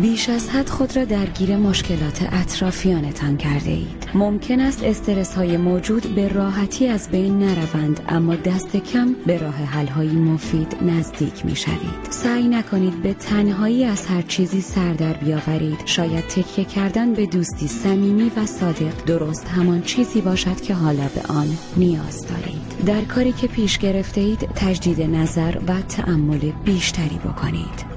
بیش از حد خود را درگیر مشکلات اطرافیانتان کرده اید. ممکن است استرس های موجود به راحتی از بین نروند، اما دست کم به راه حل های مفید نزدیک می شوید. سعی نکنید به تنهایی از هر چیزی سر در بیاورید. شاید تکیه کردن به دوستی صمیمی و صادق درست همان چیزی باشد که حالا به آن نیاز دارید. در کاری که پیش گرفته اید تجدید نظر و تأمل بیشتری بکنید.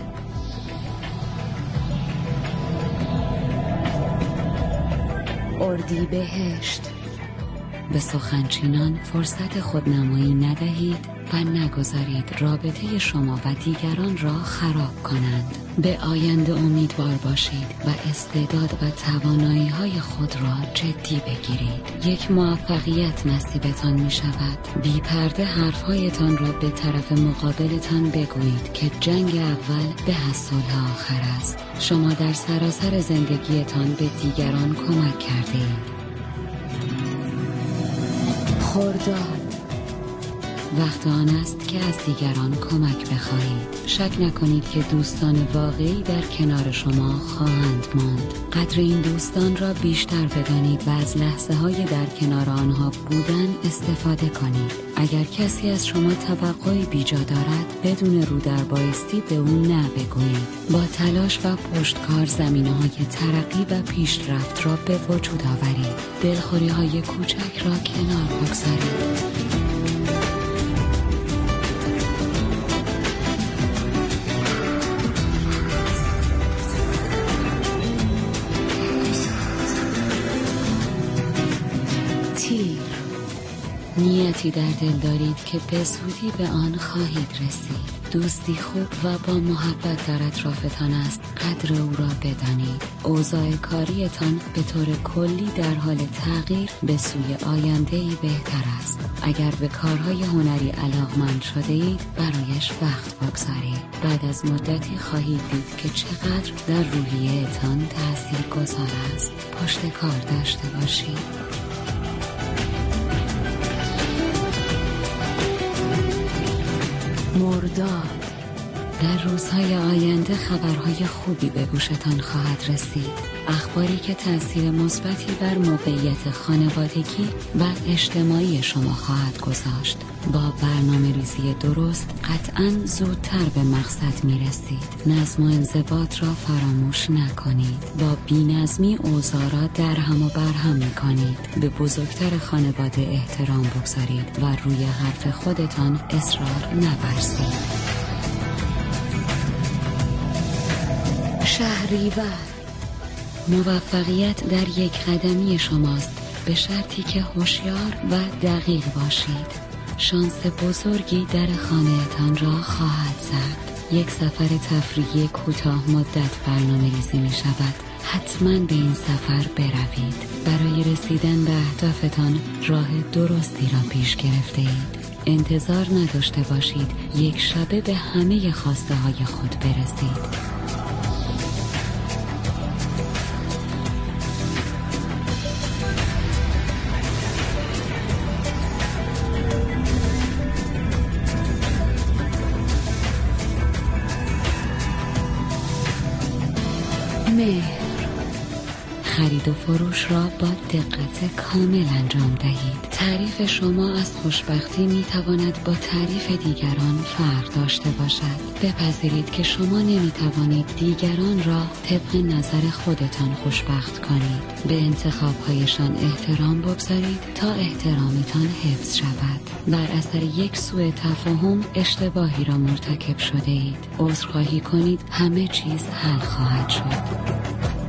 اردیبهشت. به سخنچینان فرصت خودنمایی ندهید و نگذارید رابطه شما و دیگران را خراب کنند. به آینده امیدوار باشید و استعداد و توانایی‌های خود را جدی بگیرید. یک موفقیت نصیبتان می شود. بی پرده حرفهایتان را به طرف مقابلتان بگویید که جنگ اول به از صلح آخر است. شما در سراسر زندگیتان به دیگران کمک کرده اید. خرداد. وقت آن است که از دیگران کمک بخواهید. شک نکنید که دوستان واقعی در کنار شما خواهند ماند. قدر این دوستان را بیشتر بدانید و از لحظه های در کنار آنها بودن استفاده کنید. اگر کسی از شما توقعی بیجا دارد، بدون رو در بایستی به اون نه بگویید. با تلاش و پشتکار زمینه‌های ترقی و پیشرفت را به وجود آورید. دلخوری‌های کوچک را کنار بگذارید. نیتی در دل دارید که به زودی به آن خواهید رسید. دوستی خوب و با محبت در اطرافتان است. قدر او را بدانید. اوضاع کاریتان به طور کلی در حال تغییر به سوی آینده‌ای بهتر است. اگر به کارهای هنری علاقمند شده اید، برایش وقت بگذارید. بعد از مدتی خواهید دید که چقدر در روحیه‌تان تاثیرگذار است. پشت کار داشته باشید. مرداد. در روزهای آینده خبرهای خوبی به گوشتان خواهد رسید. اخباری که تأثیر مثبتی بر موقعیت خانوادگی و اجتماعی شما خواهد گذاشت. با برنامه‌ریزی درست قطعاً زودتر به مقصد می‌رسید. نظم و انضباط را فراموش نکنید. با بی‌نظمی اوضاع را درهم و برهم می‌کنید. به بزرگتر خانواده احترام بگذارید و روی حرف خودتان اصرار نورزید. شهریور. موفقیت در یک قدمی شماست، به شرطی که هوشیار و دقیق باشید. شانس بزرگی در خانه‌تان را خواهد زد. یک سفر تفریحی کوتاه مدت برنامه‌ریزی می شود. حتما به این سفر بروید. برای رسیدن به اهدافتان راه درستی را پیش گرفته اید. انتظار نداشته باشید یک شبه به همه خواسته های خود برسید. خرید و فروش را با دقت کامل انجام دهید. تعریف شما از خوشبختی می تواند با تعریف دیگران فرق داشته باشد. بپذیرید که شما نمی توانید دیگران را طبق نظر خودتان خوشبخت کنید. به انتخاب‌هایشان احترام بگذارید تا احترامتان حفظ شود. بر اثر یک سوء تفاهم اشتباهی را مرتکب شده اید. عذرخواهی کنید، همه چیز حل خواهد شد.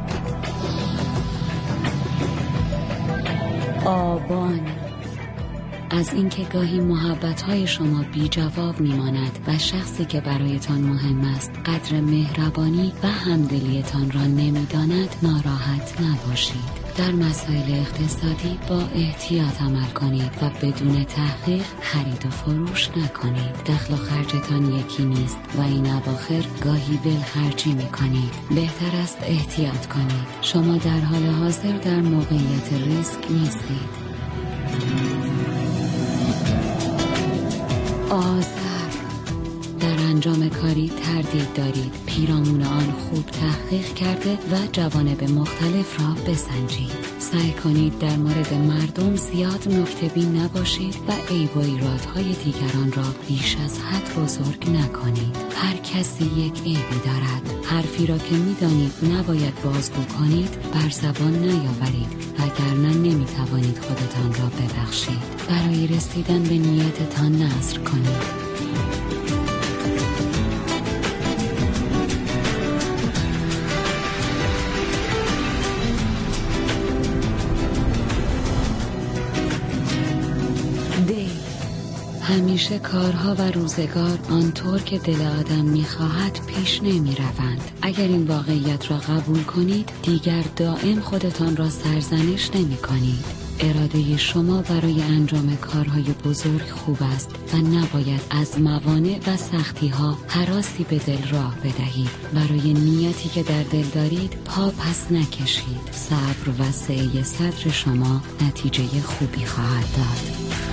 آبان. از اینکه گاهی محبت‌های شما بی جواب می‌ماند و شخصی که برایتان مهم است قدر مهربانی و همدلیتان را نمی‌داند ناراحت نباشید. در مسائل اقتصادی با احتیاط عمل کنید و بدون تحقیق خرید و فروش نکنید. دخل و خرجتان یکی نیست و این اواخر گاهی ولخرجی می‌کنید. بهتر است احتیاط کنید. شما در حال حاضر در موقعیت ریسک نیستید. آذر. در انجام کاری تردید دارید، پیرامون آن خوب تحقیق کرده و جوانب مختلف را بسنجید. سعی کنید در مورد مردم زیاد نکته‌بین نباشید و عیب و ایرادهای دیگران را بیش از حد بزرگ نکنید. هر کسی یک عیبی دارد. حرفی را که می‌دانید نباید بازگو کنید بر زبان نیاورید، وگرنه نمی‌توانید خودتان را ببخشید. برای رسیدن به نیتتان نذر کنید. همیشه کارها و روزگار آنطور که دل آدم می‌خواهد پیش نمی‌روند. اگر این واقعیت را قبول کنید، دیگر دائم خودتان را سرزنش نمی‌کنید. اراده شما برای انجام کارهای بزرگ خوب است و نباید از موانع و سختی‌ها هراسی به دل راه بدهید. برای نیتی که در دل دارید پا پس نکشید. صبر و سعی صدر شما نتیجه خوبی خواهد داد.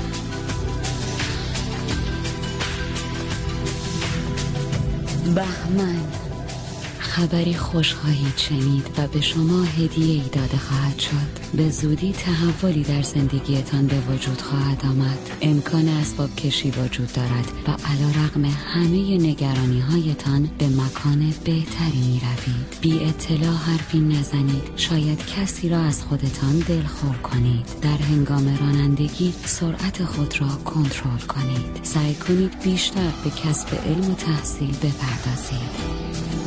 بهمن، خبری خوش خواهید شنید و به شما هدیه‌ای داده خواهد شد. به زودی تحولی در زندگیتان به وجود خواهد آمد. امکان اسباب کشی وجود دارد و علیرغم همه نگرانی هایتان به مکان بهتری می روید. بی اطلاع حرفی نزنید. شاید کسی را از خودتان دلخور کنید. در هنگام رانندگی سرعت خود را کنترل کنید. سعی کنید بیشتر به کسب علم و تحصیل بپردازید.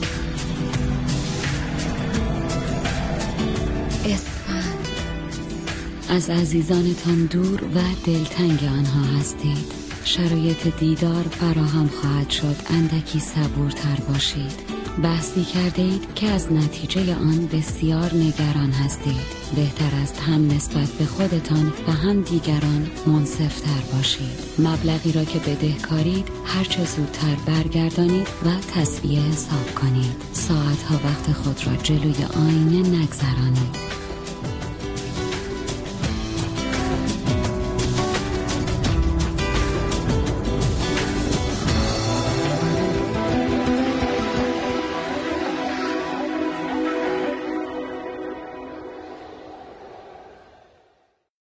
اسفند، از عزیزانتان دور و دلتنگ آنها هستید. شرایط دیدار فراهم خواهد شد. اندکی صبورتر باشید. بحثی کرده اید که از نتیجه آن بسیار نگران هستید. بهتر است هم نسبت به خودتان و هم دیگران منصفتر باشید. مبلغی را که بدهکارید هرچه زودتر برگردانید و تسویه حساب کنید. ساعتها وقت خود را جلوی آینه نگذرانید.